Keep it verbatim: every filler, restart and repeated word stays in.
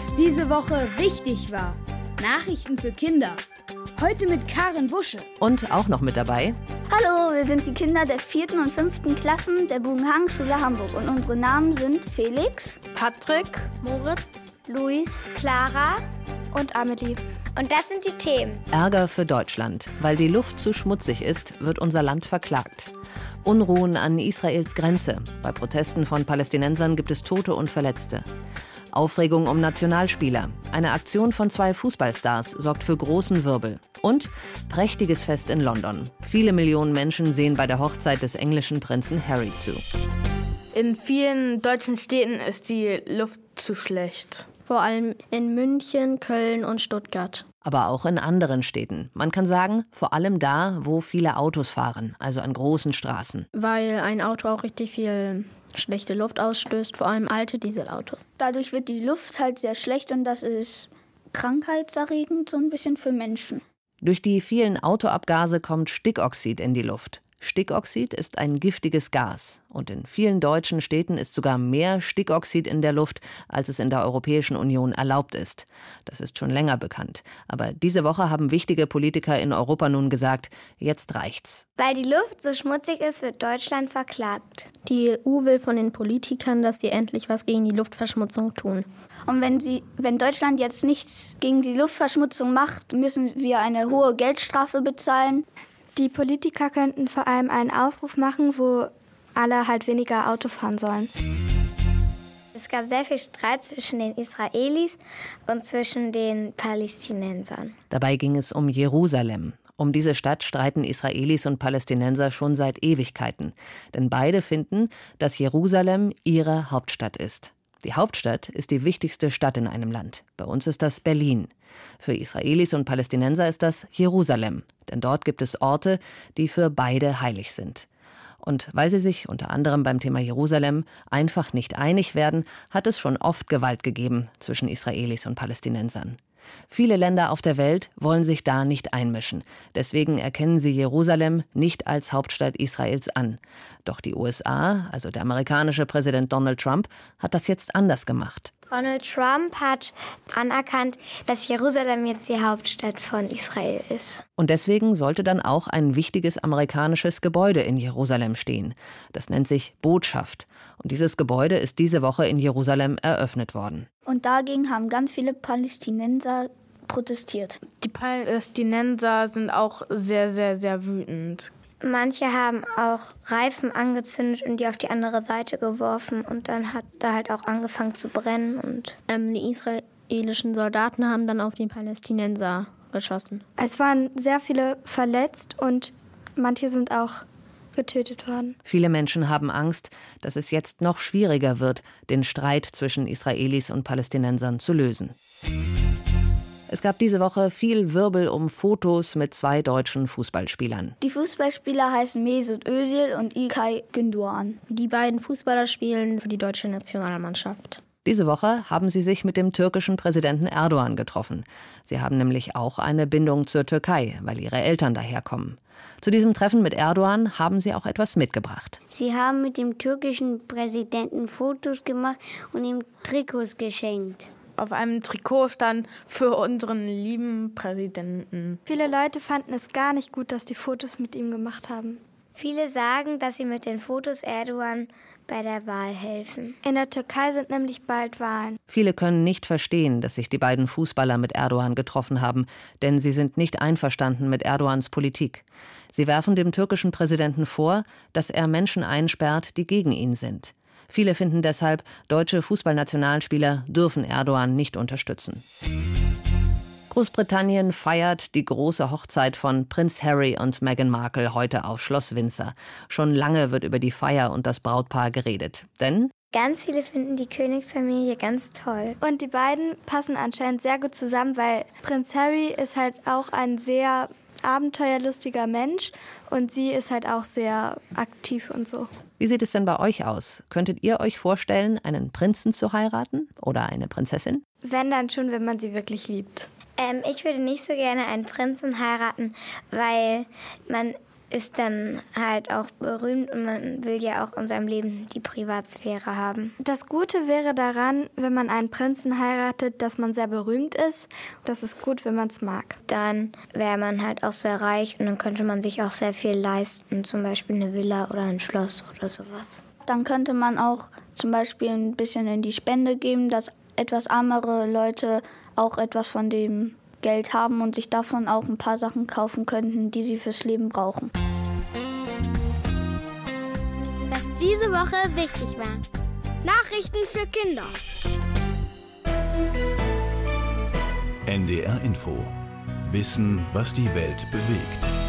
Was diese Woche wichtig war. Nachrichten für Kinder. Heute mit Karin Busche. Und auch noch mit dabei. Hallo, wir sind die Kinder der vierten und fünften Klassen der Bugenhagen-Schule Hamburg. Und unsere Namen sind Felix, Patrick, Moritz, Luis, Clara und Amelie. Und das sind die Themen. Ärger für Deutschland. Weil die Luft zu schmutzig ist, wird unser Land verklagt. Unruhen an Israels Grenze. Bei Protesten von Palästinensern gibt es Tote und Verletzte. Aufregung um Nationalspieler. Eine Aktion von zwei Fußballstars sorgt für großen Wirbel. Und prächtiges Fest in London. Viele Millionen Menschen sehen bei der Hochzeit des englischen Prinzen Harry zu. In vielen deutschen Städten ist die Luft zu schlecht. Vor allem in München, Köln und Stuttgart. Aber auch in anderen Städten. Man kann sagen, vor allem da, wo viele Autos fahren, also an großen Straßen. Weil ein Auto auch richtig viel schlechte Luft ausstößt, vor allem alte Dieselautos. Dadurch wird die Luft halt sehr schlecht und das ist krankheitserregend so ein bisschen für Menschen. Durch die vielen Autoabgase kommt Stickoxid in die Luft. Stickoxid ist ein giftiges Gas. Und in vielen deutschen Städten ist sogar mehr Stickoxid in der Luft, als es in der Europäischen Union erlaubt ist. Das ist schon länger bekannt. Aber diese Woche haben wichtige Politiker in Europa nun gesagt, jetzt reicht's. Weil die Luft so schmutzig ist, wird Deutschland verklagt. Die E U will von den Politikern, dass sie endlich was gegen die Luftverschmutzung tun. Und wenn, sie, wenn Deutschland jetzt nichts gegen die Luftverschmutzung macht, müssen wir eine hohe Geldstrafe bezahlen. Die Politiker könnten vor allem einen Aufruf machen, wo alle halt weniger Auto fahren sollen. Es gab sehr viel Streit zwischen den Israelis und zwischen den Palästinensern. Dabei ging es um Jerusalem. Um diese Stadt streiten Israelis und Palästinenser schon seit Ewigkeiten. Denn beide finden, dass Jerusalem ihre Hauptstadt ist. Die Hauptstadt ist die wichtigste Stadt in einem Land. Bei uns ist das Berlin. Für Israelis und Palästinenser ist das Jerusalem. Denn dort gibt es Orte, die für beide heilig sind. Und weil sie sich unter anderem beim Thema Jerusalem einfach nicht einig werden, hat es schon oft Gewalt gegeben zwischen Israelis und Palästinensern. Viele Länder auf der Welt wollen sich da nicht einmischen. Deswegen erkennen sie Jerusalem nicht als Hauptstadt Israels an. Doch die U S A, also der amerikanische Präsident Donald Trump, hat das jetzt anders gemacht. Donald Trump hat anerkannt, dass Jerusalem jetzt die Hauptstadt von Israel ist. Und deswegen sollte dann auch ein wichtiges amerikanisches Gebäude in Jerusalem stehen. Das nennt sich Botschaft. Und dieses Gebäude ist diese Woche in Jerusalem eröffnet worden. Und dagegen haben ganz viele Palästinenser protestiert. Die Palästinenser sind auch sehr, sehr, sehr wütend. Manche haben auch Reifen angezündet und die auf die andere Seite geworfen. Und dann hat da halt auch angefangen zu brennen. Und ähm, die israelischen Soldaten haben dann auf die Palästinenser geschossen. Es waren sehr viele verletzt und manche sind auch getötet worden. Viele Menschen haben Angst, dass es jetzt noch schwieriger wird, den Streit zwischen Israelis und Palästinensern zu lösen. Es gab diese Woche viel Wirbel um Fotos mit zwei deutschen Fußballspielern. Die Fußballspieler heißen Mesut Özil und İlkay Gündoğan. Die beiden Fußballer spielen für die deutsche Nationalmannschaft. Diese Woche haben sie sich mit dem türkischen Präsidenten Erdogan getroffen. Sie haben nämlich auch eine Bindung zur Türkei, weil ihre Eltern daherkommen. Zu diesem Treffen mit Erdogan haben sie auch etwas mitgebracht. Sie haben mit dem türkischen Präsidenten Fotos gemacht und ihm Trikots geschenkt. Auf einem Trikot stand für unseren lieben Präsidenten. Viele Leute fanden es gar nicht gut, dass die Fotos mit ihm gemacht haben. Viele sagen, dass sie mit den Fotos Erdogan bei der Wahl helfen. In der Türkei sind nämlich bald Wahlen. Viele können nicht verstehen, dass sich die beiden Fußballer mit Erdogan getroffen haben, denn sie sind nicht einverstanden mit Erdogans Politik. Sie werfen dem türkischen Präsidenten vor, dass er Menschen einsperrt, die gegen ihn sind. Viele finden deshalb, deutsche Fußballnationalspieler dürfen Erdogan nicht unterstützen. Großbritannien feiert die große Hochzeit von Prinz Harry und Meghan Markle heute auf Schloss Windsor. Schon lange wird über die Feier und das Brautpaar geredet. Denn ganz viele finden die Königsfamilie ganz toll. Und die beiden passen anscheinend sehr gut zusammen, weil Prinz Harry ist halt auch ein sehr abenteuerlustiger Mensch und sie ist halt auch sehr aktiv und so. Wie sieht es denn bei euch aus? Könntet ihr euch vorstellen, einen Prinzen zu heiraten oder eine Prinzessin? Wenn, dann schon, wenn man sie wirklich liebt. Ähm, ich würde nicht so gerne einen Prinzen heiraten, weil man ist dann halt auch berühmt und man will ja auch in seinem Leben die Privatsphäre haben. Das Gute wäre daran, wenn man einen Prinzen heiratet, dass man sehr berühmt ist. Das ist gut, wenn man es mag. Dann wäre man halt auch sehr reich und dann könnte man sich auch sehr viel leisten, zum Beispiel eine Villa oder ein Schloss oder sowas. Dann könnte man auch zum Beispiel ein bisschen in die Spende geben, dass etwas ärmere Leute auch etwas von dem Geld haben und sich davon auch ein paar Sachen kaufen könnten, die sie fürs Leben brauchen. Was diese Woche wichtig war. Nachrichten für Kinder. N D R Info. Wissen, was die Welt bewegt.